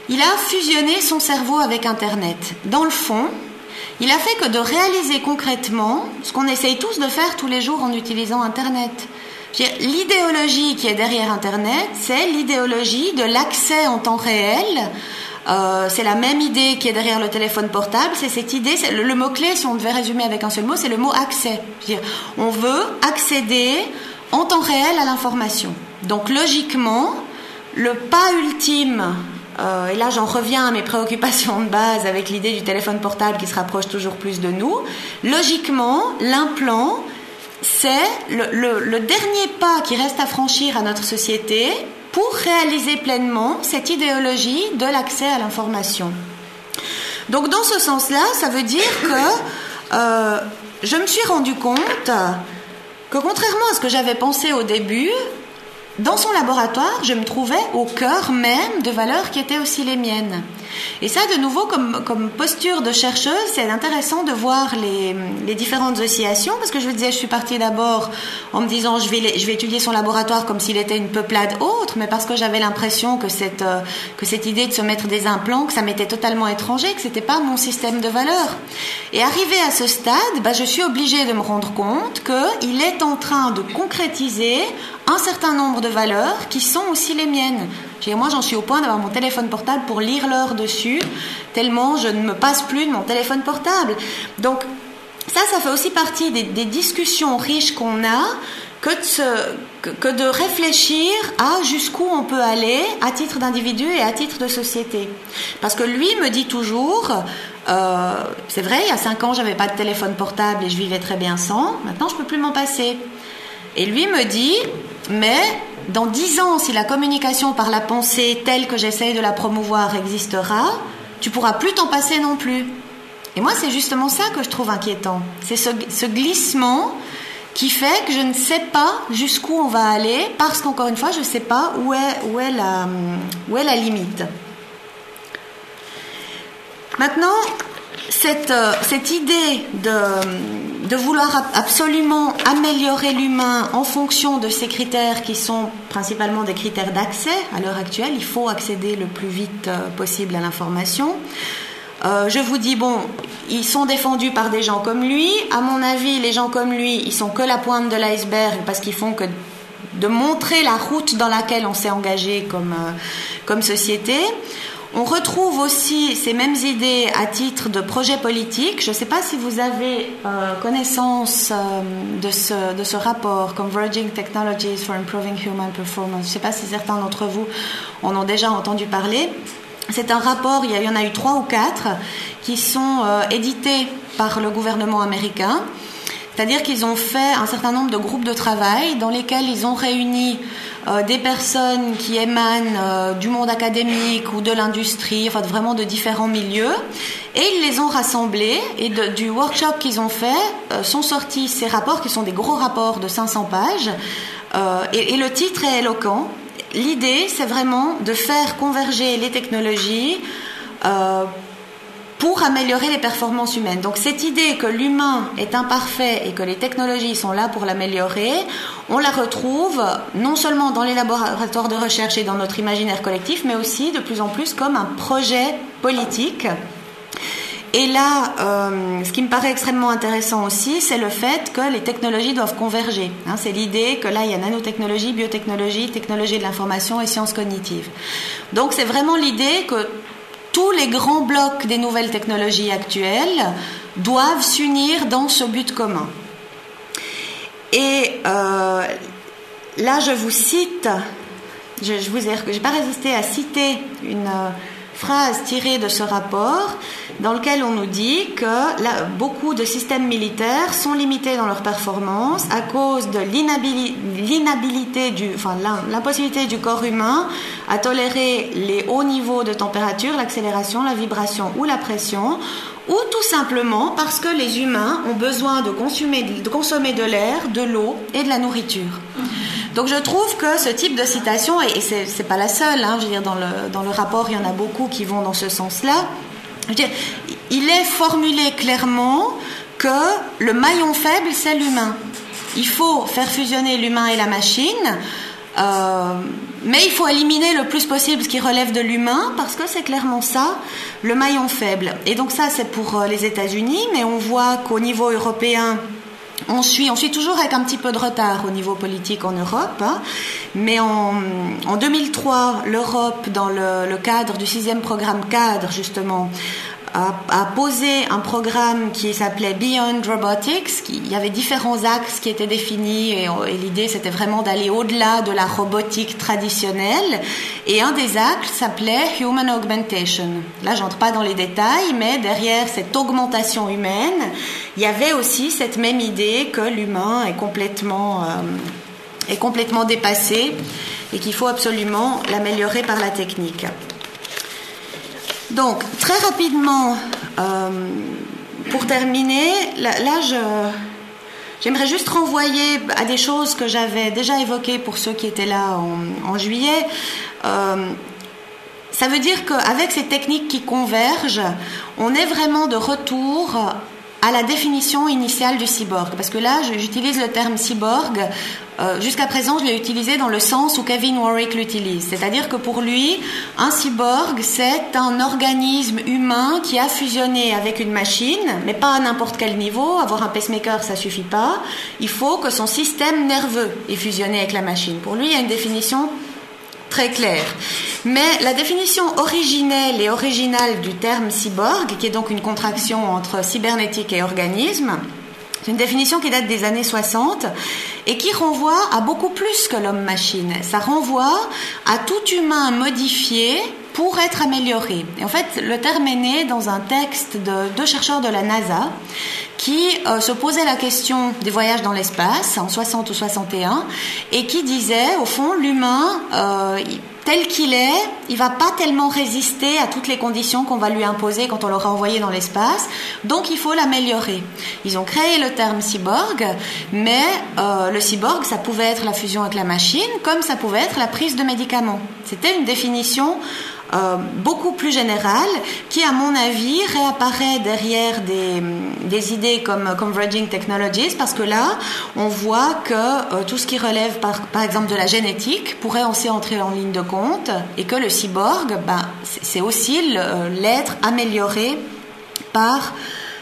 il a fusionné son cerveau avec Internet. Dans le fond, il a fait que de réaliser concrètement ce qu'on essaye tous de faire tous les jours en utilisant Internet. L'idéologie qui est derrière Internet, c'est l'idéologie de l'accès en temps réel. C'est la même idée qui est derrière le téléphone portable. C'est cette idée, le mot-clé, si on devait résumer avec un seul mot, c'est le mot accès. On veut accéder en temps réel à l'information. Donc logiquement, le pas ultime, et là j'en reviens à mes préoccupations de base avec l'idée du téléphone portable qui se rapproche toujours plus de nous, logiquement, l'implant, c'est le dernier pas qui reste à franchir à notre société pour réaliser pleinement cette idéologie de l'accès à l'information. Donc dans ce sens-là, ça veut dire que je me suis rendu compte que contrairement à ce que j'avais pensé au début, dans son laboratoire, je me trouvais au cœur même de valeurs qui étaient aussi les miennes. Et ça, de nouveau, comme posture de chercheuse, c'est intéressant de voir les différentes oscillations, parce que je vous disais, je suis partie d'abord en me disant je vais étudier son laboratoire comme s'il était une peuplade autre, mais parce que j'avais l'impression que cette idée de se mettre des implants, que ça m'était totalement étranger, que c'était pas mon système de valeurs. Et arrivée à ce stade, je suis obligée de me rendre compte qu'il est en train de concrétiser un certain nombre de valeurs qui sont aussi les miennes. Moi, j'en suis au point d'avoir mon téléphone portable pour lire l'heure dessus, tellement je ne me passe plus de mon téléphone portable. Donc, ça fait aussi partie des discussions riches qu'on a, que de réfléchir à jusqu'où on peut aller à titre d'individu et à titre de société. Parce que lui me dit toujours, c'est vrai, il y a 5 ans, j'avais pas de téléphone portable et je vivais très bien sans, maintenant je peux plus m'en passer. Et lui me dit, mais dans 10 ans, si la communication par la pensée telle que j'essaye de la promouvoir existera, tu pourras plus t'en passer non plus. Et moi, c'est justement ça que je trouve inquiétant. C'est ce glissement qui fait que je ne sais pas jusqu'où on va aller, parce qu'encore une fois, je ne sais pas où est la limite. Maintenant, cette idée de vouloir absolument améliorer l'humain en fonction de ces critères qui sont principalement des critères d'accès à l'heure actuelle, il faut accéder le plus vite possible à l'information. Je vous dis, ils sont défendus par des gens comme lui. À mon avis, les gens comme lui, ils sont que la pointe de l'iceberg parce qu'ils font que de montrer la route dans laquelle on s'est engagé comme société. On retrouve aussi ces mêmes idées à titre de projet politique. Je ne sais pas si vous avez connaissance de ce rapport Converging Technologies for Improving Human Performance. Je ne sais pas si certains d'entre vous en ont déjà entendu parler. C'est un rapport, il y en a eu 3 ou 4, qui sont édités par le gouvernement américain. C'est-à-dire qu'ils ont fait un certain nombre de groupes de travail dans lesquels ils ont réuni des personnes qui émanent du monde académique ou de l'industrie, enfin vraiment de différents milieux, et ils les ont rassemblés, et du workshop qu'ils ont fait sont sortis ces rapports qui sont des gros rapports de 500 pages, et le titre est éloquent. L'idée, c'est vraiment de faire converger les technologies pour améliorer les performances humaines. Donc cette idée que l'humain est imparfait et que les technologies sont là pour l'améliorer, on la retrouve non seulement dans les laboratoires de recherche et dans notre imaginaire collectif, mais aussi de plus en plus comme un projet politique. Et là, ce qui me paraît extrêmement intéressant aussi, c'est le fait que les technologies doivent converger. C'est l'idée que là, il y a nanotechnologie, biotechnologie, technologie de l'information et sciences cognitives. Donc c'est vraiment l'idée que tous les grands blocs des nouvelles technologies actuelles doivent s'unir dans ce but commun. Et là, je vous cite, j'ai pas résisté à citer une phrase tirée de ce rapport dans lequel on nous dit que beaucoup de systèmes militaires sont limités dans leur performance à cause de l'impossibilité du corps humain à tolérer les hauts niveaux de température, l'accélération, la vibration ou la pression, ou tout simplement parce que les humains ont besoin de consommer de l'air, de l'eau et de la nourriture. Donc je trouve que ce type de citation, et c'est pas la seule, je veux dire, dans le rapport il y en a beaucoup qui vont dans ce sens-là, je veux dire, il est formulé clairement que le maillon faible c'est l'humain. Il faut faire fusionner l'humain et la machine mais il faut éliminer le plus possible ce qui relève de l'humain, parce que c'est clairement ça, le maillon faible. Et donc ça, c'est pour les États-Unis, mais on voit qu'au niveau européen, on suit toujours avec un petit peu de retard au niveau politique en Europe, hein. Mais en 2003, l'Europe, dans le cadre du 6e programme cadre, justement, a posé un programme qui s'appelait Beyond Robotics. Il y avait différents axes qui étaient définis et l'idée c'était vraiment d'aller au-delà de la robotique traditionnelle, et un des axes s'appelait Human Augmentation. Là j'entre pas dans les détails, mais derrière cette augmentation humaine il y avait aussi cette même idée que l'humain est complètement dépassé et qu'il faut absolument l'améliorer par la technique. Donc, très rapidement, pour terminer, j'aimerais juste renvoyer à des choses que j'avais déjà évoquées pour ceux qui étaient là en juillet. Ça veut dire qu'avec ces techniques qui convergent, on est vraiment de retour à la définition initiale du cyborg. Parce que là, j'utilise le terme cyborg. Jusqu'à présent, je l'ai utilisé dans le sens où Kevin Warwick l'utilise. C'est-à-dire que pour lui, un cyborg, c'est un organisme humain qui a fusionné avec une machine, mais pas à n'importe quel niveau. Avoir un pacemaker, ça suffit pas. Il faut que son système nerveux ait fusionné avec la machine. Pour lui, il y a une définition très claire. Mais la définition originelle et originale du terme cyborg, qui est donc une contraction entre cybernétique et organisme, c'est une définition qui date des années 60 et qui renvoie à beaucoup plus que l'homme-machine. Ça renvoie à tout humain modifié pour être amélioré. Et en fait, le terme est né dans un texte de deux chercheurs de la NASA qui se posaient la question des voyages dans l'espace en 60 ou 61 et qui disaient, au fond, l'humain tel qu'il est, il va pas tellement résister à toutes les conditions qu'on va lui imposer quand on l'aura envoyé dans l'espace, donc il faut l'améliorer. Ils ont créé le terme cyborg, mais le cyborg, ça pouvait être la fusion avec la machine, comme ça pouvait être la prise de médicaments. C'était une définition beaucoup plus générale qui, à mon avis, réapparaît derrière des idées comme Converging Technologies, parce que là, on voit que tout ce qui relève par exemple de la génétique pourrait aussi entrer en ligne de compte, et que le cyborg, c'est aussi l'être amélioré par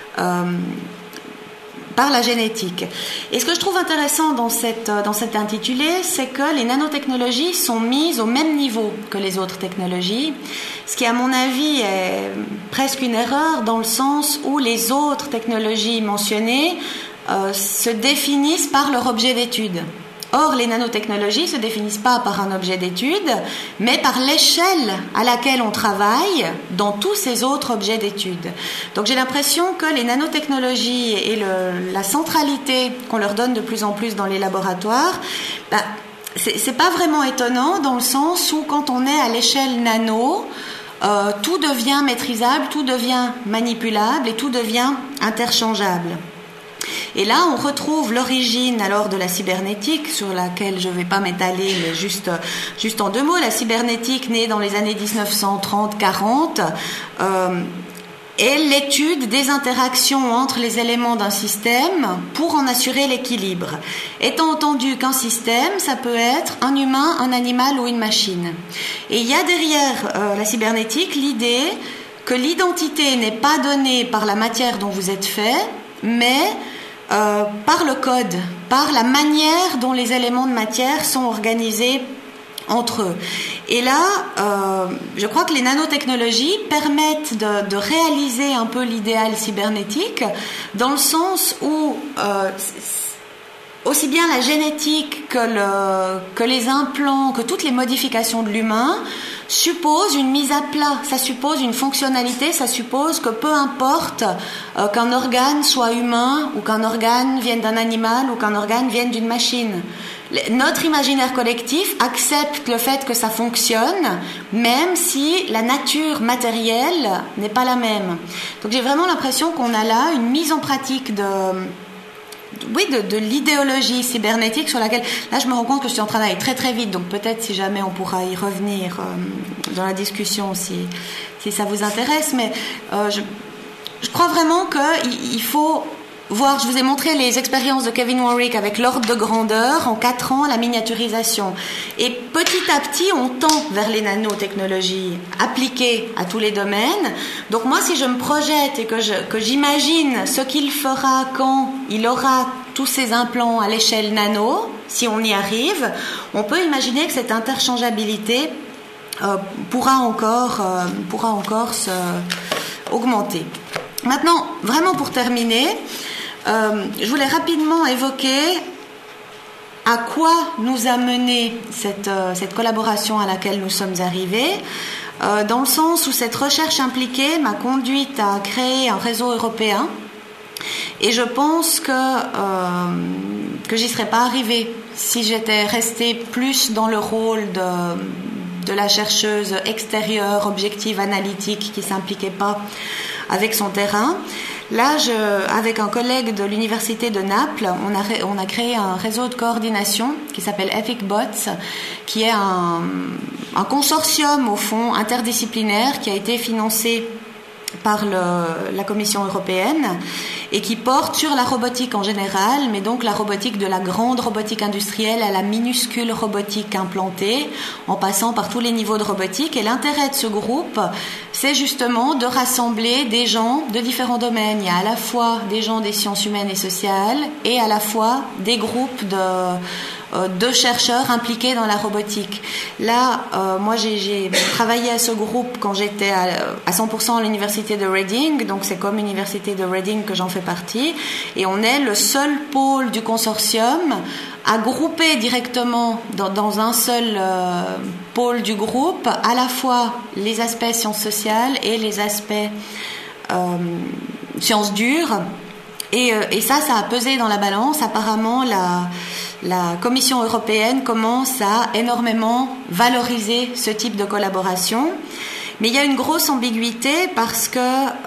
la génétique. Et ce que je trouve intéressant dans cet intitulé, c'est que les nanotechnologies sont mises au même niveau que les autres technologies, ce qui à mon avis est presque une erreur, dans le sens où les autres technologies mentionnées se définissent par leur objet d'étude. Or, les nanotechnologies ne se définissent pas par un objet d'étude, mais par l'échelle à laquelle on travaille dans tous ces autres objets d'étude. Donc j'ai l'impression que les nanotechnologies et la centralité qu'on leur donne de plus en plus dans les laboratoires, c'est pas vraiment étonnant, dans le sens où quand on est à l'échelle nano, tout devient maîtrisable, tout devient manipulable et tout devient interchangeable. Et là, on retrouve l'origine alors de la cybernétique, sur laquelle je ne vais pas m'étaler, mais juste en deux mots. La cybernétique, née dans les années 1930-40, est l'étude des interactions entre les éléments d'un système pour en assurer l'équilibre. Étant entendu qu'un système, ça peut être un humain, un animal ou une machine. Et il y a derrière la cybernétique l'idée que l'identité n'est pas donnée par la matière dont vous êtes fait, mais par le code, par la manière dont les éléments de matière sont organisés entre eux. Et là, je crois que les nanotechnologies permettent de réaliser un peu l'idéal cybernétique, dans le sens où aussi bien la génétique que les implants, que toutes les modifications de l'humain suppose une mise à plat, ça suppose une fonctionnalité, ça suppose que peu importe qu'un organe soit humain ou qu'un organe vienne d'un animal ou qu'un organe vienne d'une machine. Notre imaginaire collectif accepte le fait que ça fonctionne, même si la nature matérielle n'est pas la même. Donc j'ai vraiment l'impression qu'on a là une mise en pratique de l'idéologie cybernétique, sur laquelle, là je me rends compte que je suis en train d'aller très très vite, donc peut-être si jamais on pourra y revenir dans la discussion si ça vous intéresse, mais je crois vraiment qu'il faut je vous ai montré les expériences de Kevin Warwick avec l'ordre de grandeur, en 4 ans, la miniaturisation. Et petit à petit, on tend vers les nanotechnologies appliquées à tous les domaines. Donc moi, si je me projette et que j'imagine ce qu'il fera quand il aura tous ces implants à l'échelle nano, si on y arrive, on peut imaginer que cette interchangeabilité pourra encore augmenter. Maintenant, vraiment pour terminer, je voulais rapidement évoquer à quoi nous a mené cette collaboration à laquelle nous sommes arrivés, dans le sens où cette recherche impliquée m'a conduite à créer un réseau européen, et je pense que j'y serais pas arrivée si j'étais restée plus dans le rôle de la chercheuse extérieure, objective, analytique, qui s'impliquait pas avec son terrain. Là, avec un collègue de l'université de Naples, on a créé un réseau de coordination qui s'appelle EthicBots, qui est un consortium au fond interdisciplinaire qui a été financé par la Commission européenne et qui porte sur la robotique en général, mais donc la robotique de la grande robotique industrielle à la minuscule robotique implantée, en passant par tous les niveaux de robotique. Et l'intérêt de ce groupe, c'est justement de rassembler des gens de différents domaines. Il y a à la fois des gens des sciences humaines et sociales et à la fois des groupes de chercheurs impliqués dans la robotique. Là, moi j'ai travaillé à ce groupe quand j'étais à 100% à l'université de Reading, donc c'est comme l'université de Reading que j'en fais partie, et on est le seul pôle du consortium à grouper directement dans un seul pôle du groupe à la fois les aspects sciences sociales et les aspects sciences dures, et ça a pesé dans la balance. Apparemment la Commission européenne commence à énormément valoriser ce type de collaboration. Mais il y a une grosse ambiguïté parce que,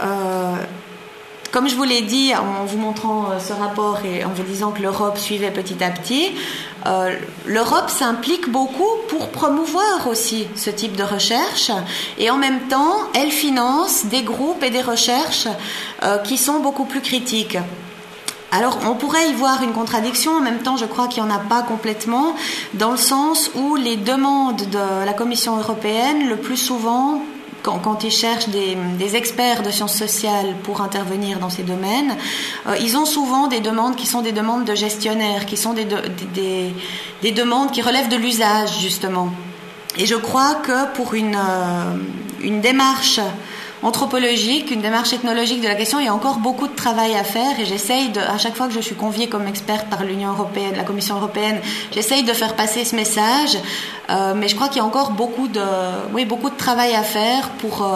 comme je vous l'ai dit en vous montrant ce rapport et en vous disant que l'Europe suivait petit à petit, l'Europe s'implique beaucoup pour promouvoir aussi ce type de recherche, et en même temps, elle finance des groupes et des recherches qui sont beaucoup plus critiques. Alors, on pourrait y voir une contradiction. En même temps, je crois qu'il n'y en a pas complètement, dans le sens où les demandes de la Commission européenne, le plus souvent, quand ils cherchent des experts de sciences sociales pour intervenir dans ces domaines, ils ont souvent des demandes qui sont des demandes de gestionnaires, qui sont des demandes qui relèvent de l'usage, justement. Et je crois que pour une démarche anthropologique, une démarche ethnologique de la question, il y a encore beaucoup de travail à faire, et j'essaye à chaque fois que je suis conviée comme experte par l'Union européenne, la Commission européenne, j'essaye de faire passer ce message, mais je crois qu'il y a encore beaucoup de travail à faire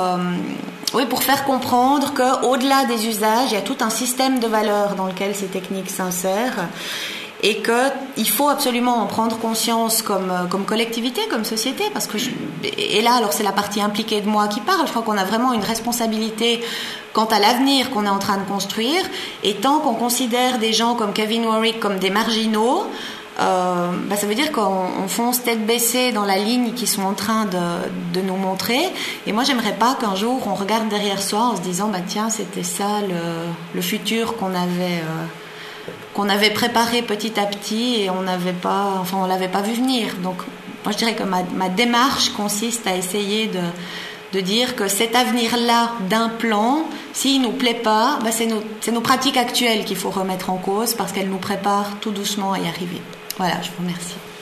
pour faire comprendre qu'au-delà des usages, il y a tout un système de valeurs dans lequel ces techniques s'insèrent, et qu'il faut absolument en prendre conscience comme collectivité, comme société, parce que et là, alors c'est la partie impliquée de moi qui parle, je crois qu'on a vraiment une responsabilité quant à l'avenir qu'on est en train de construire, et tant qu'on considère des gens comme Kevin Warwick comme des marginaux, ça veut dire qu'on fonce tête baissée dans la ligne qu'ils sont en train de nous montrer. Et moi, j'aimerais pas qu'un jour on regarde derrière soi en se disant tiens, c'était ça le futur qu'on avait préparé petit à petit, et on l'avait pas vu venir. Donc moi je dirais que ma démarche consiste à essayer de dire que cet avenir-là d'un plan, s'il nous plaît pas, c'est nos pratiques actuelles qu'il faut remettre en cause, parce qu'elles nous préparent tout doucement à y arriver. Voilà, je vous remercie.